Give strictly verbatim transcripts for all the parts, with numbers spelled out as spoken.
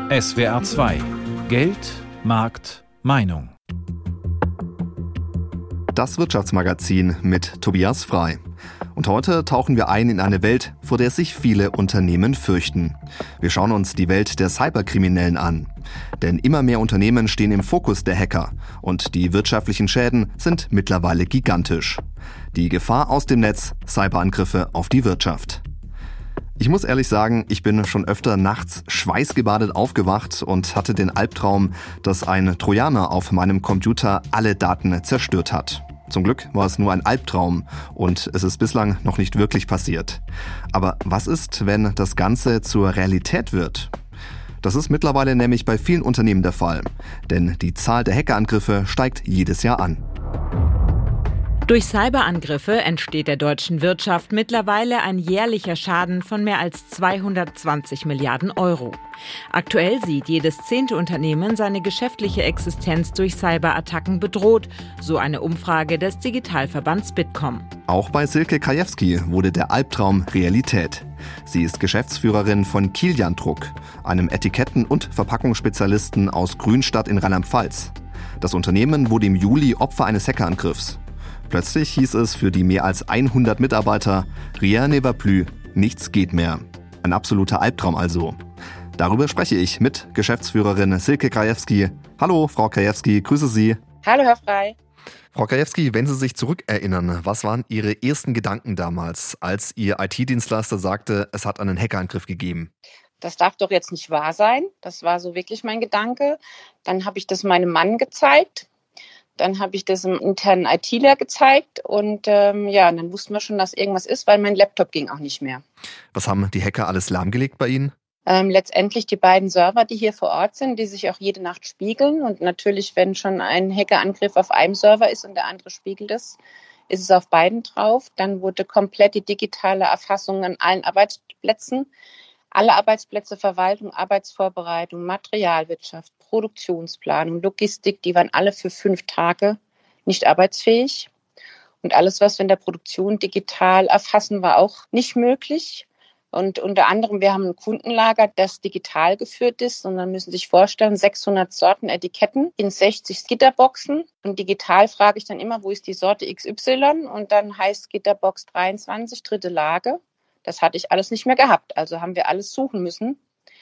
S W R zwei. Geld, Markt, Meinung. Das Wirtschaftsmagazin mit Tobias Frei. Und heute tauchen wir ein in eine Welt, vor der sich viele Unternehmen fürchten. Wir schauen uns die Welt der Cyberkriminellen an. Denn immer mehr Unternehmen stehen im Fokus der Hacker und die wirtschaftlichen Schäden sind mittlerweile gigantisch. Die Gefahr aus dem Netz, Cyberangriffe auf die Wirtschaft. Ich muss ehrlich sagen, ich bin schon öfter nachts schweißgebadet aufgewacht und hatte den Albtraum, dass ein Trojaner auf meinem Computer alle Daten zerstört hat. Zum Glück war es nur ein Albtraum und es ist bislang noch nicht wirklich passiert. Aber was ist, wenn das Ganze zur Realität wird? Das ist mittlerweile nämlich bei vielen Unternehmen der Fall, denn die Zahl der Hackerangriffe steigt jedes Jahr an. Durch Cyberangriffe entsteht der deutschen Wirtschaft mittlerweile ein jährlicher Schaden von mehr als zweihundertzwanzig Milliarden Euro. Aktuell sieht jedes zehnte Unternehmen seine geschäftliche Existenz durch Cyberattacken bedroht, so eine Umfrage des Digitalverbands Bitkom. Auch bei Silke Krajewski wurde der Albtraum Realität. Sie ist Geschäftsführerin von Kilian Druck, einem Etiketten- und Verpackungsspezialisten aus Grünstadt in Rheinland-Pfalz. Das Unternehmen wurde im Juli Opfer eines Hackerangriffs. Plötzlich hieß es für die mehr als hundert Mitarbeiter, rien ne va plus, nichts geht mehr. Ein absoluter Albtraum also. Darüber spreche ich mit Geschäftsführerin Silke Krajewski. Hallo, Frau Krajewski, grüße Sie. Hallo, Herr Frei. Frau Krajewski, wenn Sie sich zurückerinnern, was waren Ihre ersten Gedanken damals, als Ihr I T-Dienstleister sagte, es hat einen Hackerangriff gegeben? Das darf doch jetzt nicht wahr sein. Das war so wirklich mein Gedanke. Dann habe ich das meinem Mann gezeigt. Dann habe ich das im internen ITler gezeigt und ähm, ja, dann wussten wir schon, dass irgendwas ist, weil mein Laptop ging auch nicht mehr. Was haben die Hacker alles lahmgelegt bei Ihnen? Ähm, letztendlich die beiden Server, die hier vor Ort sind, die sich auch jede Nacht spiegeln. Und natürlich, wenn schon ein Hackerangriff auf einem Server ist und der andere spiegelt es, ist es auf beiden drauf. Dann wurde komplett die digitale Erfassung an allen Arbeitsplätzen. Alle Arbeitsplätze, Verwaltung, Arbeitsvorbereitung, Materialwirtschaft, Produktionsplanung, Logistik, die waren alle für fünf Tage nicht arbeitsfähig. Und alles, was wir in der Produktion digital erfassen, war auch nicht möglich. Und unter anderem, wir haben ein Kundenlager, das digital geführt ist. Und dann müssen Sie sich vorstellen, sechshundert Sorten Etiketten in sechzig Gitterboxen. Und digital frage ich dann immer, wo ist die Sorte X Y? Und dann heißt Gitterbox dreiundzwanzig, dritte Lage. Das hatte ich alles nicht mehr gehabt. Also haben wir alles suchen müssen.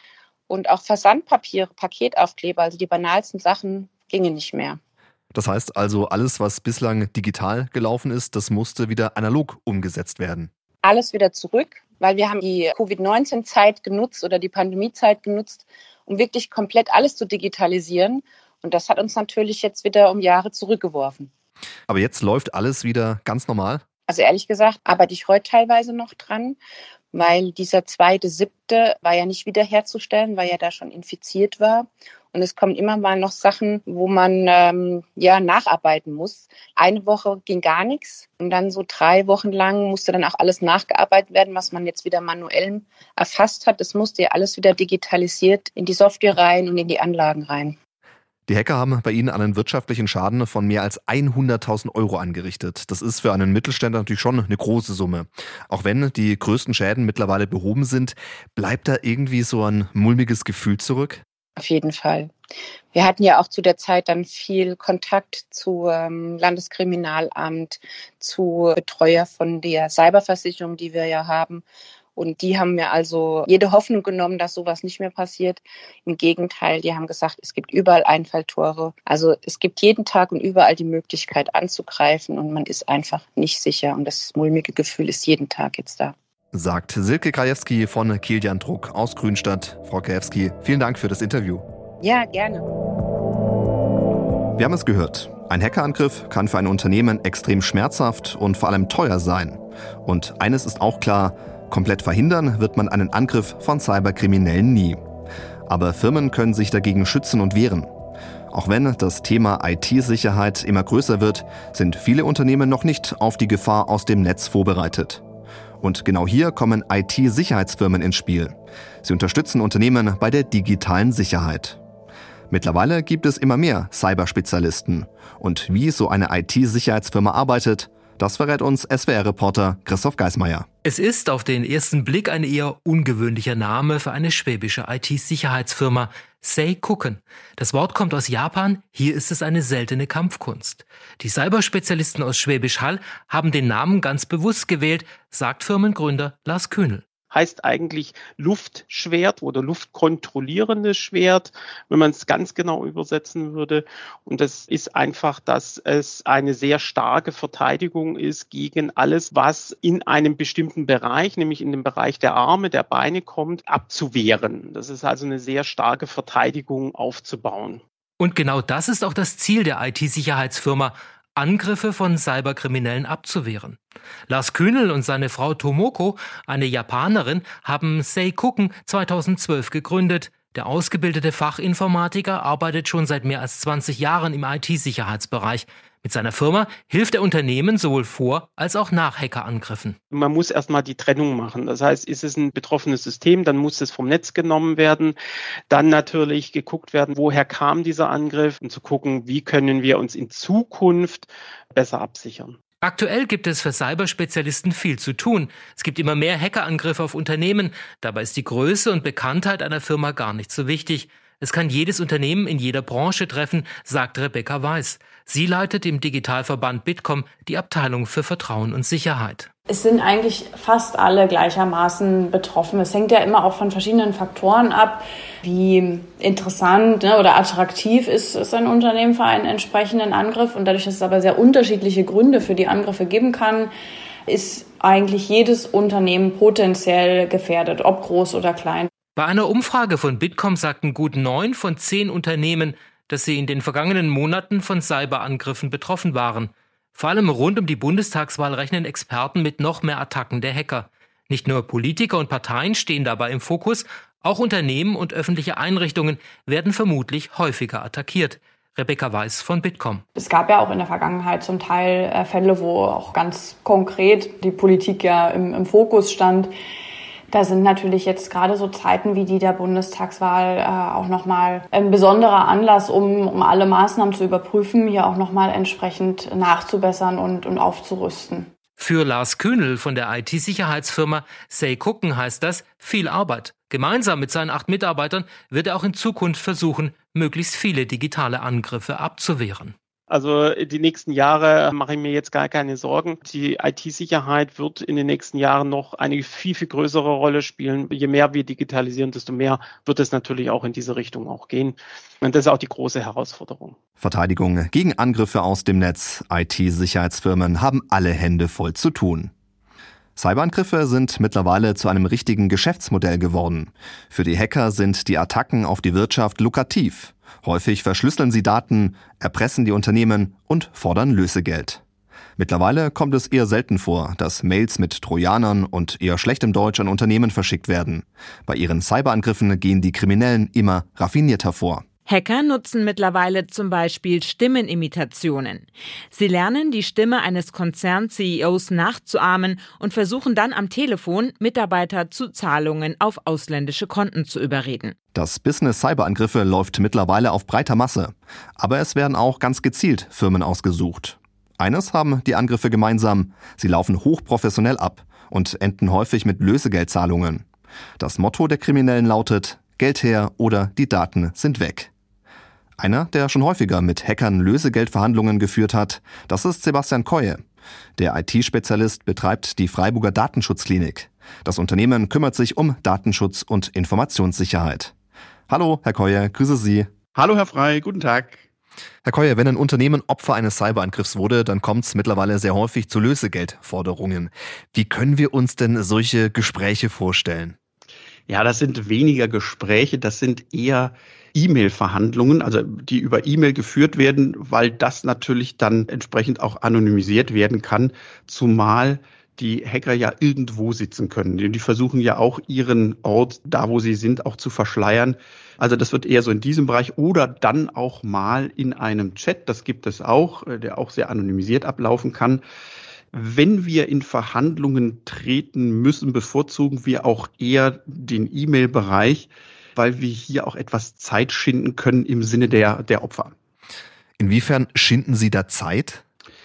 Und auch Versandpapiere, Paketaufkleber, also die banalsten Sachen gingen nicht mehr. Das heißt also, alles, was bislang digital gelaufen ist, das musste wieder analog umgesetzt werden. Alles wieder zurück, weil wir haben die Covid neunzehn Zeit genutzt oder die Pandemiezeit genutzt, um wirklich komplett alles zu digitalisieren. Und das hat uns natürlich jetzt wieder um Jahre zurückgeworfen. Aber jetzt läuft alles wieder ganz normal? Also ehrlich gesagt arbeite ich heute teilweise noch dran, weil dieser zweite siebte war ja nicht wiederherzustellen, weil er da schon infiziert war. Und es kommen immer mal noch Sachen, wo man ähm, ja nacharbeiten muss. Eine Woche ging gar nichts und dann so drei Wochen lang musste dann auch alles nachgearbeitet werden, was man jetzt wieder manuell erfasst hat. Das musste ja alles wieder digitalisiert in die Software rein und in die Anlagen rein. Die Hacker haben bei Ihnen einen wirtschaftlichen Schaden von mehr als hunderttausend Euro angerichtet. Das ist für einen Mittelständler natürlich schon eine große Summe. Auch wenn die größten Schäden mittlerweile behoben sind, bleibt da irgendwie so ein mulmiges Gefühl zurück? Auf jeden Fall. Wir hatten ja auch zu der Zeit dann viel Kontakt zu ähm, Landeskriminalamt, zu Betreuer von der Cyberversicherung, die wir ja haben. Und die haben mir also jede Hoffnung genommen, dass sowas nicht mehr passiert. Im Gegenteil, die haben gesagt, es gibt überall Einfalltore. Also es gibt jeden Tag und überall die Möglichkeit anzugreifen und man ist einfach nicht sicher. Und das mulmige Gefühl ist jeden Tag jetzt da. Sagt Silke Krajewski von Kilian Druck aus Grünstadt. Frau Krajewski, vielen Dank für das Interview. Ja, gerne. Wir haben es gehört. Ein Hackerangriff kann für ein Unternehmen extrem schmerzhaft und vor allem teuer sein. Und eines ist auch klar: Komplett verhindern wird man einen Angriff von Cyberkriminellen nie. Aber Firmen können sich dagegen schützen und wehren. Auch wenn das Thema I T-Sicherheit immer größer wird, sind viele Unternehmen noch nicht auf die Gefahr aus dem Netz vorbereitet. Und genau hier kommen I T-Sicherheitsfirmen ins Spiel. Sie unterstützen Unternehmen bei der digitalen Sicherheit. Mittlerweile gibt es immer mehr Cyberspezialisten. Und wie so eine I T-Sicherheitsfirma arbeitet, Das verrät uns S W R-Reporter Christoph Geismeier. Es ist auf den ersten Blick ein eher ungewöhnlicher Name für eine schwäbische I T-Sicherheitsfirma, Seikoken. Das Wort kommt aus Japan, hier ist es eine seltene Kampfkunst. Die Cyberspezialisten aus Schwäbisch Hall haben den Namen ganz bewusst gewählt, sagt Firmengründer Lars Kühnel. Heißt eigentlich Luftschwert oder luftkontrollierendes Schwert, wenn man es ganz genau übersetzen würde. Und das ist einfach, dass es eine sehr starke Verteidigung ist gegen alles, was in einem bestimmten Bereich, nämlich in dem Bereich der Arme, der Beine kommt, abzuwehren. Das ist also eine sehr starke Verteidigung aufzubauen. Und genau das ist auch das Ziel der I T-Sicherheitsfirma, Angriffe von Cyberkriminellen abzuwehren. Lars Kühnel und seine Frau Tomoko, eine Japanerin, haben Seikoken zweitausendzwölf gegründet. Der ausgebildete Fachinformatiker arbeitet schon seit mehr als zwanzig Jahren im I T-Sicherheitsbereich. Mit seiner Firma hilft er Unternehmen sowohl vor als auch nach Hackerangriffen. Man muss erstmal die Trennung machen. Das heißt, ist es ein betroffenes System, dann muss es vom Netz genommen werden. Dann natürlich geguckt werden, woher kam dieser Angriff und zu gucken, wie können wir uns in Zukunft besser absichern. Aktuell gibt es für Cyberspezialisten viel zu tun. Es gibt immer mehr Hackerangriffe auf Unternehmen. Dabei ist die Größe und Bekanntheit einer Firma gar nicht so wichtig. Es kann jedes Unternehmen in jeder Branche treffen, sagt Rebecca Weiß. Sie leitet im Digitalverband Bitkom die Abteilung für Vertrauen und Sicherheit. Es sind eigentlich fast alle gleichermaßen betroffen. Es hängt ja immer auch von verschiedenen Faktoren ab, wie interessant, ne, oder attraktiv ist, ist ein Unternehmen für einen entsprechenden Angriff. Und dadurch, dass es aber sehr unterschiedliche Gründe für die Angriffe geben kann, ist eigentlich jedes Unternehmen potenziell gefährdet, ob groß oder klein. Bei einer Umfrage von Bitkom sagten gut neun von zehn Unternehmen, dass sie in den vergangenen Monaten von Cyberangriffen betroffen waren. Vor allem rund um die Bundestagswahl rechnen Experten mit noch mehr Attacken der Hacker. Nicht nur Politiker und Parteien stehen dabei im Fokus, auch Unternehmen und öffentliche Einrichtungen werden vermutlich häufiger attackiert. Rebecca Weiß von Bitkom. Es gab ja auch in der Vergangenheit zum Teil äh, Fälle, wo auch ganz konkret die Politik ja im, im Fokus stand. Da sind natürlich jetzt gerade so Zeiten wie die der Bundestagswahl äh, auch nochmal ein besonderer Anlass, um, um alle Maßnahmen zu überprüfen, hier auch nochmal entsprechend nachzubessern und, und aufzurüsten. Für Lars Kühnel von der I T-Sicherheitsfirma Seikoken heißt das viel Arbeit. Gemeinsam mit seinen acht Mitarbeitern wird er auch in Zukunft versuchen, möglichst viele digitale Angriffe abzuwehren. Also die nächsten Jahre mache ich mir jetzt gar keine Sorgen. Die I T-Sicherheit wird in den nächsten Jahren noch eine viel, viel größere Rolle spielen. Je mehr wir digitalisieren, desto mehr wird es natürlich auch in diese Richtung auch gehen. Und das ist auch die große Herausforderung. Verteidigung gegen Angriffe aus dem Netz. I T-Sicherheitsfirmen haben alle Hände voll zu tun. Cyberangriffe sind mittlerweile zu einem richtigen Geschäftsmodell geworden. Für die Hacker sind die Attacken auf die Wirtschaft lukrativ. Häufig verschlüsseln sie Daten, erpressen die Unternehmen und fordern Lösegeld. Mittlerweile kommt es eher selten vor, dass Mails mit Trojanern und eher schlechtem Deutsch an Unternehmen verschickt werden. Bei ihren Cyberangriffen gehen die Kriminellen immer raffinierter vor. Hacker nutzen mittlerweile zum Beispiel Stimmenimitationen. Sie lernen, die Stimme eines Konzern-C E Os nachzuahmen und versuchen dann am Telefon, Mitarbeiter zu Zahlungen auf ausländische Konten zu überreden. Das Business Cyberangriffe läuft mittlerweile auf breiter Masse. Aber es werden auch ganz gezielt Firmen ausgesucht. Eines haben die Angriffe gemeinsam: Sie laufen hochprofessionell ab und enden häufig mit Lösegeldzahlungen. Das Motto der Kriminellen lautet: Geld her oder die Daten sind weg. Einer, der schon häufiger mit Hackern Lösegeldverhandlungen geführt hat, das ist Sebastian Koye. Der I T-Spezialist betreibt die Freiburger Datenschutzklinik. Das Unternehmen kümmert sich um Datenschutz und Informationssicherheit. Hallo, Herr Koye, grüße Sie. Hallo, Herr Frey, guten Tag. Herr Koye, wenn ein Unternehmen Opfer eines Cyberangriffs wurde, dann kommt es mittlerweile sehr häufig zu Lösegeldforderungen. Wie können wir uns denn solche Gespräche vorstellen? Ja, das sind weniger Gespräche, das sind eher E-Mail-Verhandlungen, also die über E-Mail geführt werden, weil das natürlich dann entsprechend auch anonymisiert werden kann, zumal die Hacker ja irgendwo sitzen können. Die versuchen ja auch ihren Ort, da wo sie sind, auch zu verschleiern. Also das wird eher so in diesem Bereich oder dann auch mal in einem Chat, das gibt es auch, der auch sehr anonymisiert ablaufen kann. Wenn wir in Verhandlungen treten müssen, bevorzugen wir auch eher den E-Mail-Bereich, weil wir hier auch etwas Zeit schinden können im Sinne der, der Opfer. Inwiefern schinden Sie da Zeit?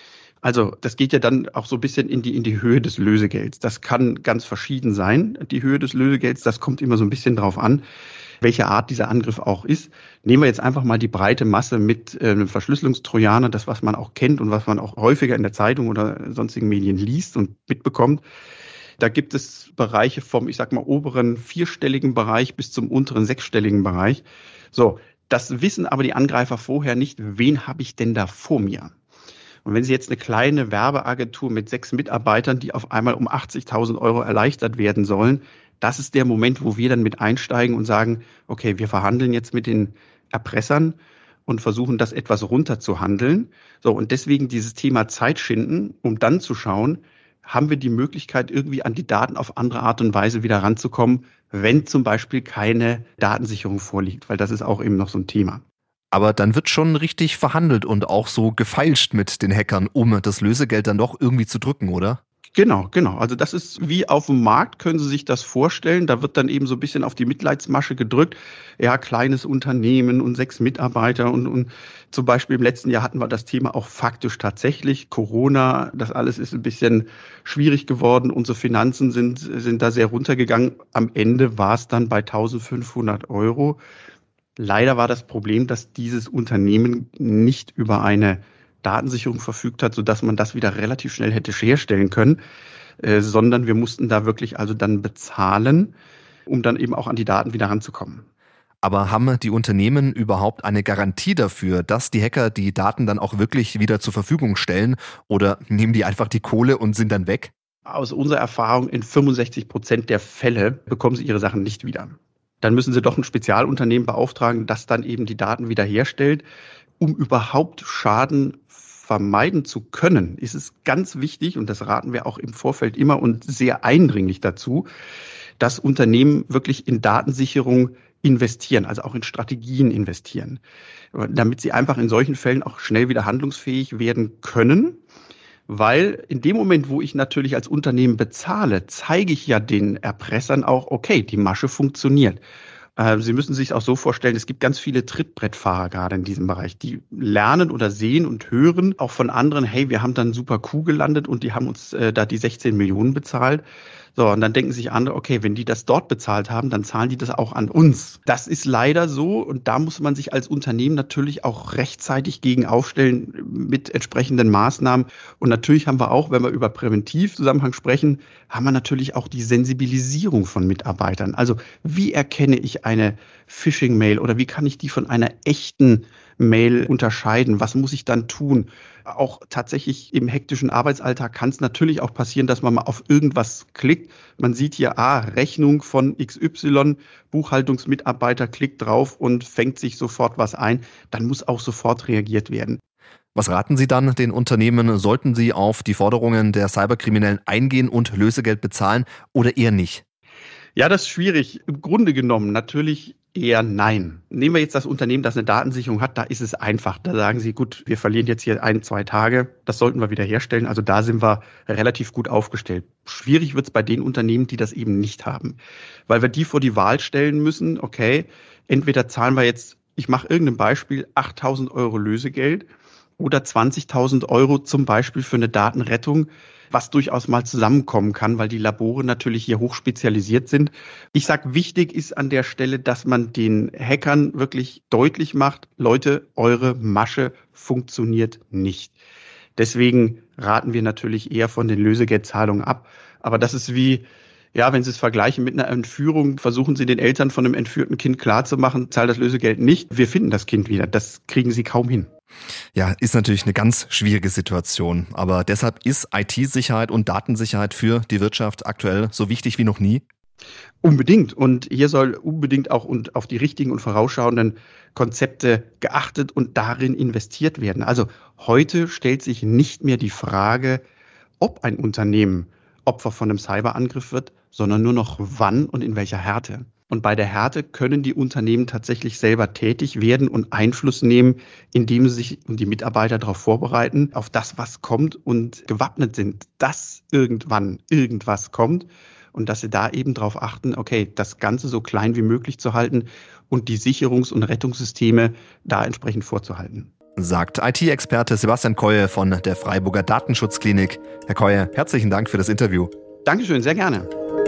Also das geht ja dann auch so ein bisschen in die, in die Höhe des Lösegelds. Das kann ganz verschieden sein, die Höhe des Lösegelds. Das kommt immer so ein bisschen drauf an, welche Art dieser Angriff auch ist. Nehmen wir jetzt einfach mal die breite Masse mit äh, Verschlüsselungstrojaner, das, was man auch kennt und was man auch häufiger in der Zeitung oder sonstigen Medien liest und mitbekommt. Da gibt es Bereiche vom, ich sag mal, oberen vierstelligen Bereich bis zum unteren sechsstelligen Bereich. So, das wissen aber die Angreifer vorher nicht, wen habe ich denn da vor mir? Und wenn Sie jetzt eine kleine Werbeagentur mit sechs Mitarbeitern, die auf einmal um achtzigtausend Euro erleichtert werden sollen, das ist der Moment, wo wir dann mit einsteigen und sagen, okay, wir verhandeln jetzt mit den Erpressern und versuchen, das etwas runterzuhandeln. So, und deswegen dieses Thema Zeit schinden, um dann zu schauen, haben wir die Möglichkeit, irgendwie an die Daten auf andere Art und Weise wieder ranzukommen, wenn zum Beispiel keine Datensicherung vorliegt, weil das ist auch eben noch so ein Thema. Aber dann wird schon richtig verhandelt und auch so gefeilscht mit den Hackern, um das Lösegeld dann doch irgendwie zu drücken, oder? Genau, genau. Also das ist wie auf dem Markt, können Sie sich das vorstellen. Da wird dann eben so ein bisschen auf die Mitleidsmasche gedrückt. Ja, kleines Unternehmen und sechs Mitarbeiter und, und zum Beispiel im letzten Jahr hatten wir das Thema auch faktisch tatsächlich. Corona, das alles ist ein bisschen schwierig geworden. Unsere Finanzen sind, sind da sehr runtergegangen. Am Ende war es dann bei eintausendfünfhundert Euro. Leider war das Problem, dass dieses Unternehmen nicht über eine Datensicherung verfügt hat, sodass man das wieder relativ schnell hätte herstellen können, äh, sondern wir mussten da wirklich also dann bezahlen, um dann eben auch an die Daten wieder ranzukommen. Aber haben die Unternehmen überhaupt eine Garantie dafür, dass die Hacker die Daten dann auch wirklich wieder zur Verfügung stellen, oder nehmen die einfach die Kohle und sind dann weg? Aus unserer Erfahrung in fünfundsechzig Prozent der Fälle bekommen sie ihre Sachen nicht wieder. Dann müssen sie doch ein Spezialunternehmen beauftragen, das dann eben die Daten wiederherstellt. Um überhaupt Schaden vermeiden zu können, ist es ganz wichtig, und das raten wir auch im Vorfeld immer und sehr eindringlich dazu, dass Unternehmen wirklich in Datensicherung investieren, also auch in Strategien investieren, damit sie einfach in solchen Fällen auch schnell wieder handlungsfähig werden können. Weil in dem Moment, wo ich natürlich als Unternehmen bezahle, zeige ich ja den Erpressern auch, okay, die Masche funktioniert. Sie müssen sich auch so vorstellen, es gibt ganz viele Trittbrettfahrer gerade in diesem Bereich, die lernen oder sehen und hören auch von anderen, hey, wir haben dann einen super Coup gelandet und die haben uns äh, da die sechzehn Millionen bezahlt. So, und dann denken sich andere, okay, wenn die das dort bezahlt haben, dann zahlen die das auch an uns. Das ist leider so und da muss man sich als Unternehmen natürlich auch rechtzeitig gegen aufstellen mit entsprechenden Maßnahmen. Und natürlich haben wir auch, wenn wir über Präventivzusammenhang sprechen, haben wir natürlich auch die Sensibilisierung von Mitarbeitern. Also wie erkenne ich eine Phishing-Mail oder wie kann ich die von einer echten Mail unterscheiden? Was muss ich dann tun? Auch tatsächlich im hektischen Arbeitsalltag kann es natürlich auch passieren, dass man mal auf irgendwas klickt. Man sieht hier, ah, Rechnung von X Y, Buchhaltungsmitarbeiter klickt drauf und fängt sich sofort was ein. Dann muss auch sofort reagiert werden. Was raten Sie dann den Unternehmen? Sollten sie auf die Forderungen der Cyberkriminellen eingehen und Lösegeld bezahlen oder eher nicht? Ja, das ist schwierig. Im Grunde genommen natürlich eher nein. Nehmen wir jetzt das Unternehmen, das eine Datensicherung hat, da ist es einfach. Da sagen Sie, gut, wir verlieren jetzt hier ein, zwei Tage, das sollten wir wieder herstellen. Also da sind wir relativ gut aufgestellt. Schwierig wird es bei den Unternehmen, die das eben nicht haben. Weil wir die vor die Wahl stellen müssen, okay, entweder zahlen wir jetzt, ich mache irgendein Beispiel, achttausend Euro Lösegeld oder zwanzigtausend Euro zum Beispiel für eine Datenrettung, was durchaus mal zusammenkommen kann, weil die Labore natürlich hier hochspezialisiert sind. Ich sage, wichtig ist an der Stelle, dass man den Hackern wirklich deutlich macht, Leute, eure Masche funktioniert nicht. Deswegen raten wir natürlich eher von den Lösegeldzahlungen ab. Aber das ist wie, ja, wenn Sie es vergleichen mit einer Entführung, versuchen Sie den Eltern von einem entführten Kind klarzumachen, zahl das Lösegeld nicht, wir finden das Kind wieder. Das kriegen Sie kaum hin. Ja, ist natürlich eine ganz schwierige Situation. Aber deshalb ist I T-Sicherheit und Datensicherheit für die Wirtschaft aktuell so wichtig wie noch nie? Unbedingt. Und hier soll unbedingt auch auf die richtigen und vorausschauenden Konzepte geachtet und darin investiert werden. Also heute stellt sich nicht mehr die Frage, ob ein Unternehmen Opfer von einem Cyberangriff wird, sondern nur noch wann und in welcher Härte. Und bei der Härte können die Unternehmen tatsächlich selber tätig werden und Einfluss nehmen, indem sie sich und die Mitarbeiter darauf vorbereiten, auf das, was kommt und gewappnet sind, dass irgendwann irgendwas kommt und dass sie da eben darauf achten, okay, das Ganze so klein wie möglich zu halten und die Sicherungs- und Rettungssysteme da entsprechend vorzuhalten. sagt I T-Experte Sebastian Keue von der Freiburger Datenschutzklinik. Herr Keue, herzlichen Dank für das Interview. Dankeschön, sehr gerne.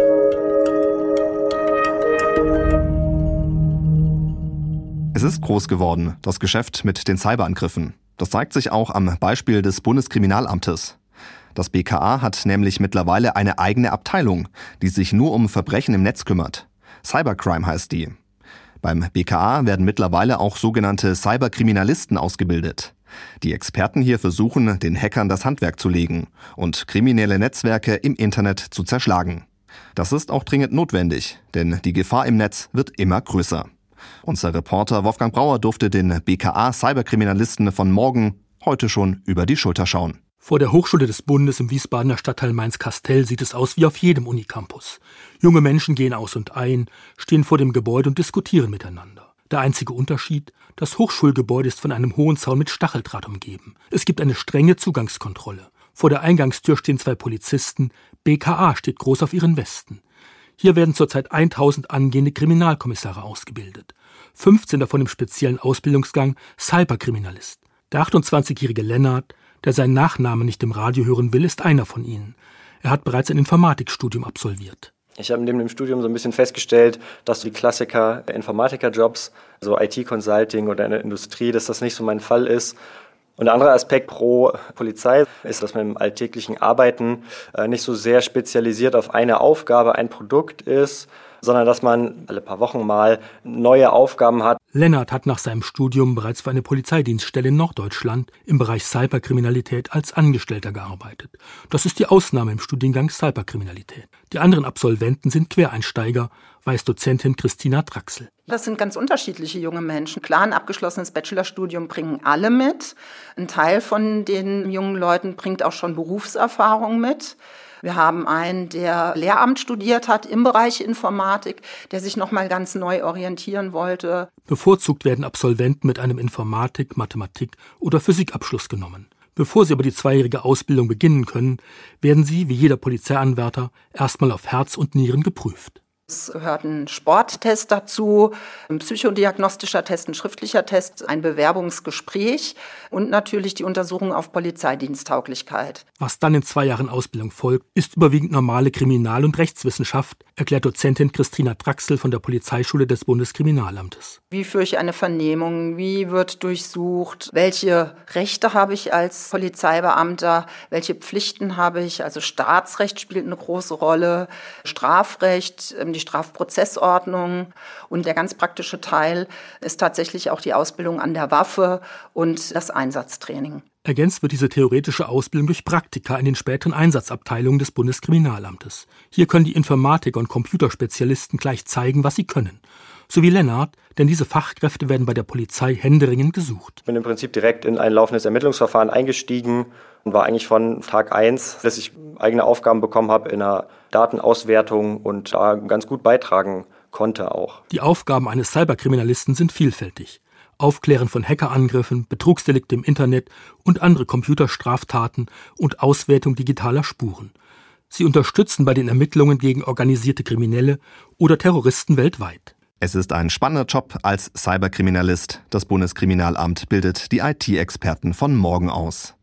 Es ist groß geworden, das Geschäft mit den Cyberangriffen. Das zeigt sich auch am Beispiel des Bundeskriminalamtes. Das B K A hat nämlich mittlerweile eine eigene Abteilung, die sich nur um Verbrechen im Netz kümmert. Cybercrime heißt die. Beim B K A werden mittlerweile auch sogenannte Cyberkriminalisten ausgebildet. Die Experten hier versuchen, den Hackern das Handwerk zu legen und kriminelle Netzwerke im Internet zu zerschlagen. Das ist auch dringend notwendig, denn die Gefahr im Netz wird immer größer. Unser Reporter Wolfgang Brauer durfte den B K A-Cyberkriminalisten von morgen heute schon über die Schulter schauen. Vor der Hochschule des Bundes im Wiesbadener Stadtteil Mainz-Kastel sieht es aus wie auf jedem Unicampus. Junge Menschen gehen aus und ein, stehen vor dem Gebäude und diskutieren miteinander. Der einzige Unterschied: Das Hochschulgebäude ist von einem hohen Zaun mit Stacheldraht umgeben. Es gibt eine strenge Zugangskontrolle. Vor der Eingangstür stehen zwei Polizisten. B K A steht groß auf ihren Westen. Hier werden zurzeit tausend angehende Kriminalkommissare ausgebildet. fünfzehn davon im speziellen Ausbildungsgang Cyberkriminalist. Der achtundzwanzigjährige Lennart, der seinen Nachnamen nicht im Radio hören will, ist einer von ihnen. Er hat bereits ein Informatikstudium absolviert. Ich habe neben dem Studium so ein bisschen festgestellt, dass die Klassiker Informatiker-Jobs, also I T-Consulting oder in der Industrie, dass das nicht so mein Fall ist. Und ein anderer Aspekt pro Polizei ist, dass man im alltäglichen Arbeiten nicht so sehr spezialisiert auf eine Aufgabe, ein Produkt ist, sondern dass man alle paar Wochen mal neue Aufgaben hat. Lennart hat nach seinem Studium bereits für eine Polizeidienststelle in Norddeutschland im Bereich Cyberkriminalität als Angestellter gearbeitet. Das ist die Ausnahme im Studiengang Cyberkriminalität. Die anderen Absolventen sind Quereinsteiger, weiß Dozentin Christina Draxel. Das sind ganz unterschiedliche junge Menschen. Klar, ein abgeschlossenes Bachelorstudium bringen alle mit. Ein Teil von den jungen Leuten bringt auch schon Berufserfahrung mit. Wir haben einen, der Lehramt studiert hat im Bereich Informatik, der sich noch mal ganz neu orientieren wollte. Bevorzugt werden Absolventen mit einem Informatik-, Mathematik- oder Physikabschluss genommen. Bevor sie aber die zweijährige Ausbildung beginnen können, werden sie, wie jeder Polizeianwärter, erstmal auf Herz und Nieren geprüft. Es gehört ein Sporttest dazu, ein psychodiagnostischer Test, ein schriftlicher Test, ein Bewerbungsgespräch und natürlich die Untersuchung auf Polizeidiensttauglichkeit. Was dann in zwei Jahren Ausbildung folgt, ist überwiegend normale Kriminal- und Rechtswissenschaft, erklärt Dozentin Christina Draxel von der Polizeischule des Bundeskriminalamtes. Wie führe ich eine Vernehmung? Wie wird durchsucht? Welche Rechte habe ich als Polizeibeamter? Welche Pflichten habe ich? Also Staatsrecht spielt eine große Rolle, Strafrecht, die Strafprozessordnung und der ganz praktische Teil ist tatsächlich auch die Ausbildung an der Waffe und das Einsatztraining. Ergänzt wird diese theoretische Ausbildung durch Praktika in den späteren Einsatzabteilungen des Bundeskriminalamtes. Hier können die Informatiker und Computerspezialisten gleich zeigen, was sie können. So wie Lennart, denn diese Fachkräfte werden bei der Polizei händeringend gesucht. Ich bin im Prinzip direkt in ein laufendes Ermittlungsverfahren eingestiegen und war eigentlich von Tag eins, dass ich eigene Aufgaben bekommen habe in einer Datenauswertung und da ganz gut beitragen konnte auch. Die Aufgaben eines Cyberkriminalisten sind vielfältig. Aufklären von Hackerangriffen, Betrugsdelikte im Internet und andere Computerstraftaten und Auswertung digitaler Spuren. Sie unterstützen bei den Ermittlungen gegen organisierte Kriminelle oder Terroristen weltweit. Es ist ein spannender Job als Cyberkriminalist. Das Bundeskriminalamt bildet die I T-Experten von morgen aus.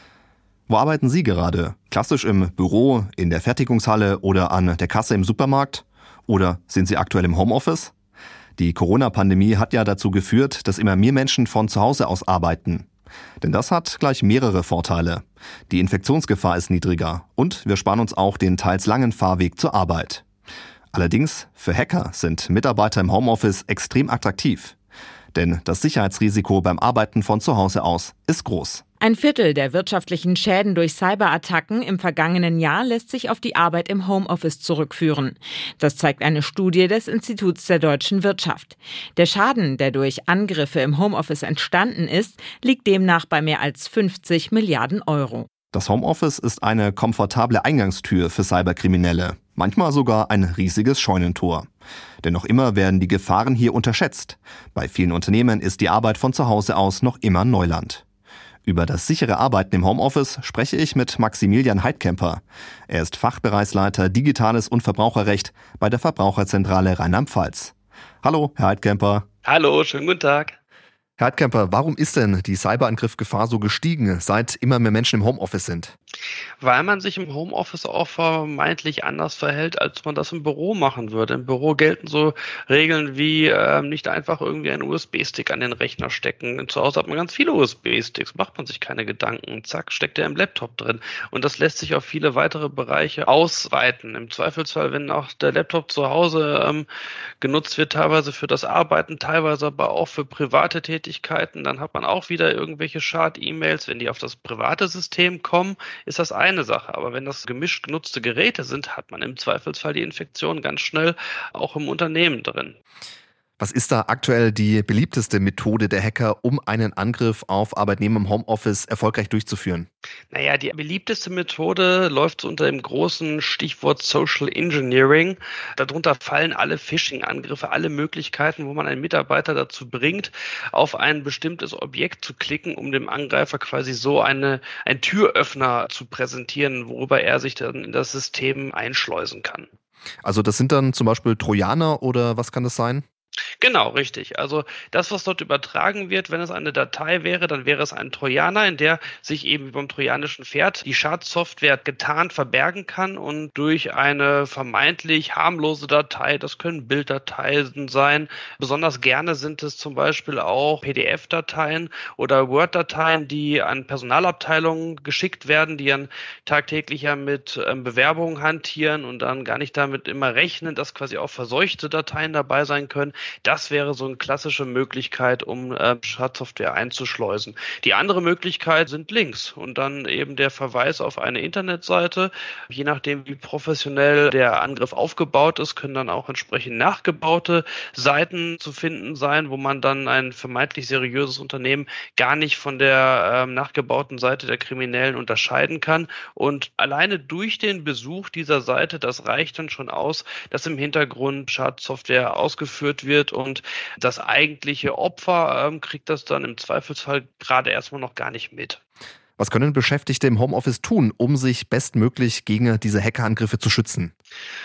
Wo arbeiten Sie gerade? Klassisch im Büro, in der Fertigungshalle oder an der Kasse im Supermarkt? Oder sind Sie aktuell im Homeoffice? Die Corona-Pandemie hat ja dazu geführt, dass immer mehr Menschen von zu Hause aus arbeiten. Denn das hat gleich mehrere Vorteile. Die Infektionsgefahr ist niedriger und wir sparen uns auch den teils langen Fahrweg zur Arbeit. Allerdings, für Hacker sind Mitarbeiter im Homeoffice extrem attraktiv. Denn das Sicherheitsrisiko beim Arbeiten von zu Hause aus ist groß. Ein Viertel der wirtschaftlichen Schäden durch Cyberattacken im vergangenen Jahr lässt sich auf die Arbeit im Homeoffice zurückführen. Das zeigt eine Studie des Instituts der deutschen Wirtschaft. Der Schaden, der durch Angriffe im Homeoffice entstanden ist, liegt demnach bei mehr als fünfzig Milliarden Euro. Das Homeoffice ist eine komfortable Eingangstür für Cyberkriminelle, manchmal sogar ein riesiges Scheunentor. Denn noch immer werden die Gefahren hier unterschätzt. Bei vielen Unternehmen ist die Arbeit von zu Hause aus noch immer Neuland. Über das sichere Arbeiten im Homeoffice spreche ich mit Maximilian Heidkemper. Er ist Fachbereichsleiter Digitales und Verbraucherrecht bei der Verbraucherzentrale Rheinland-Pfalz. Hallo, Herr Heidkemper. Hallo, schönen guten Tag. Herr Heidkamper, warum ist denn die Cyberangriffgefahr so gestiegen, seit immer mehr Menschen im Homeoffice sind? Weil man sich im Homeoffice auch vermeintlich anders verhält, als man das im Büro machen würde. Im Büro gelten so Regeln wie äh, nicht einfach irgendwie einen U S B-Stick an den Rechner stecken. Zu Hause hat man ganz viele U S B-Sticks, macht man sich keine Gedanken. Zack, steckt er im Laptop drin. Und das lässt sich auf viele weitere Bereiche ausweiten. Im Zweifelsfall, wenn auch der Laptop zu Hause ähm, genutzt wird, teilweise für das Arbeiten, teilweise aber auch für private Tätigkeiten, dann hat man auch wieder irgendwelche Schad-E-Mails. Wenn die auf das private System kommen, ist das eine Sache. Aber wenn das gemischt genutzte Geräte sind, hat man im Zweifelsfall die Infektion ganz schnell auch im Unternehmen drin. Was ist da aktuell die beliebteste Methode der Hacker, um einen Angriff auf Arbeitnehmer im Homeoffice erfolgreich durchzuführen? Naja, die beliebteste Methode läuft unter dem großen Stichwort Social Engineering. Darunter fallen alle Phishing-Angriffe, alle Möglichkeiten, wo man einen Mitarbeiter dazu bringt, auf ein bestimmtes Objekt zu klicken, um dem Angreifer quasi so eine, ein Türöffner zu präsentieren, worüber er sich dann in das System einschleusen kann. Also das sind dann zum Beispiel Trojaner oder was kann das sein? Genau, richtig. Also das, was dort übertragen wird, wenn es eine Datei wäre, dann wäre es ein Trojaner, in der sich eben wie beim trojanischen Pferd die Schadsoftware getarnt verbergen kann und durch eine vermeintlich harmlose Datei, das können Bilddateien sein, besonders gerne sind es zum Beispiel auch P D F-Dateien oder Word-Dateien, die an Personalabteilungen geschickt werden, die dann tagtäglich ja mit ähm, Bewerbungen hantieren und dann gar nicht damit immer rechnen, dass quasi auch verseuchte Dateien dabei sein können. Das wäre so eine klassische Möglichkeit, um äh, Schadsoftware einzuschleusen. Die andere Möglichkeit sind Links und dann eben der Verweis auf eine Internetseite. Je nachdem, wie professionell der Angriff aufgebaut ist, können dann auch entsprechend nachgebaute Seiten zu finden sein, wo man dann ein vermeintlich seriöses Unternehmen gar nicht von der äh, nachgebauten Seite der Kriminellen unterscheiden kann. Und alleine durch den Besuch dieser Seite, das reicht dann schon aus, dass im Hintergrund Schadsoftware ausgeführt wird und das eigentliche Opfer ähm, kriegt das dann im Zweifelsfall gerade erstmal noch gar nicht mit. Was können Beschäftigte im Homeoffice tun, um sich bestmöglich gegen diese Hackerangriffe zu schützen?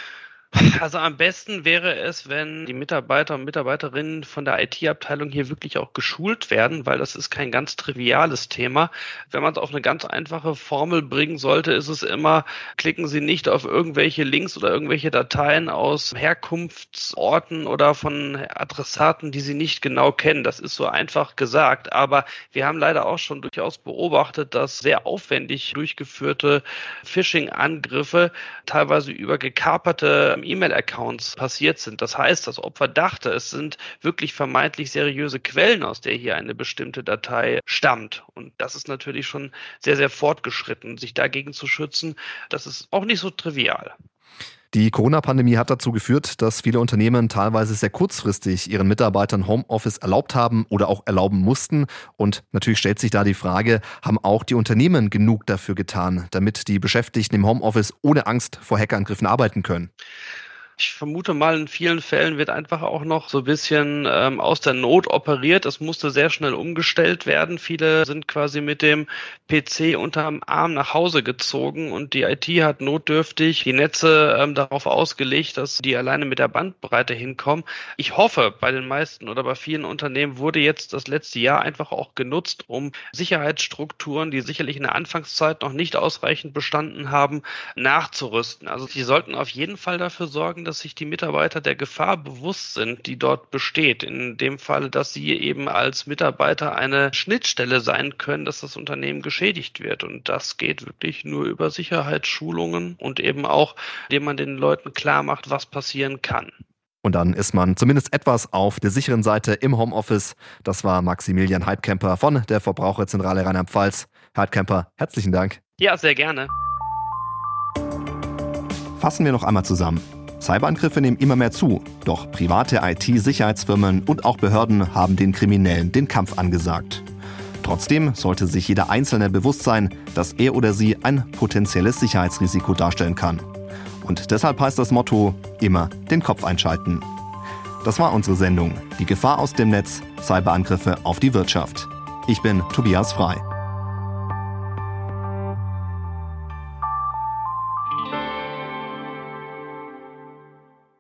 Also am besten wäre es, wenn die Mitarbeiter und Mitarbeiterinnen von der I T-Abteilung hier wirklich auch geschult werden, weil das ist kein ganz triviales Thema. Wenn man es auf eine ganz einfache Formel bringen sollte, ist es immer, klicken Sie nicht auf irgendwelche Links oder irgendwelche Dateien aus Herkunftsorten oder von Adressaten, die Sie nicht genau kennen. Das ist so einfach gesagt, aber wir haben leider auch schon durchaus beobachtet, dass sehr aufwendig durchgeführte Phishing-Angriffe teilweise über gekaperte E-Mail-Accounts passiert sind. Das heißt, das Opfer dachte, es sind wirklich vermeintlich seriöse Quellen, aus der hier eine bestimmte Datei stammt. Und das ist natürlich schon sehr, sehr fortgeschritten. Sich dagegen zu schützen, das ist auch nicht so trivial. Die Corona-Pandemie hat dazu geführt, dass viele Unternehmen teilweise sehr kurzfristig ihren Mitarbeitern Homeoffice erlaubt haben oder auch erlauben mussten. Und natürlich stellt sich da die Frage, haben auch die Unternehmen genug dafür getan, damit die Beschäftigten im Homeoffice ohne Angst vor Hackerangriffen arbeiten können? Ich vermute mal, in vielen Fällen wird einfach auch noch so ein bisschen ähm, aus der Not operiert. Es musste sehr schnell umgestellt werden. Viele sind quasi mit dem P C unterm Arm nach Hause gezogen und die I T hat notdürftig die Netze ähm, darauf ausgelegt, dass die alleine mit der Bandbreite hinkommen. Ich hoffe, bei den meisten oder bei vielen Unternehmen wurde jetzt das letzte Jahr einfach auch genutzt, um Sicherheitsstrukturen, die sicherlich in der Anfangszeit noch nicht ausreichend bestanden haben, nachzurüsten. Also sie sollten auf jeden Fall dafür sorgen, dass sich die Mitarbeiter der Gefahr bewusst sind, die dort besteht. In dem Fall, dass sie eben als Mitarbeiter eine Schnittstelle sein können, dass das Unternehmen geschädigt wird. Und das geht wirklich nur über Sicherheitsschulungen und eben auch, indem man den Leuten klar macht, was passieren kann. Und dann ist man zumindest etwas auf der sicheren Seite im Homeoffice. Das war Maximilian Heidkamper von der Verbraucherzentrale Rheinland-Pfalz. Herr Heidkamper, herzlichen Dank. Ja, sehr gerne. Fassen wir noch einmal zusammen. Cyberangriffe nehmen immer mehr zu, doch private I T-Sicherheitsfirmen und auch Behörden haben den Kriminellen den Kampf angesagt. Trotzdem sollte sich jeder Einzelne bewusst sein, dass er oder sie ein potenzielles Sicherheitsrisiko darstellen kann. Und deshalb heißt das Motto, immer den Kopf einschalten. Das war unsere Sendung, die Gefahr aus dem Netz, Cyberangriffe auf die Wirtschaft. Ich bin Tobias Frei.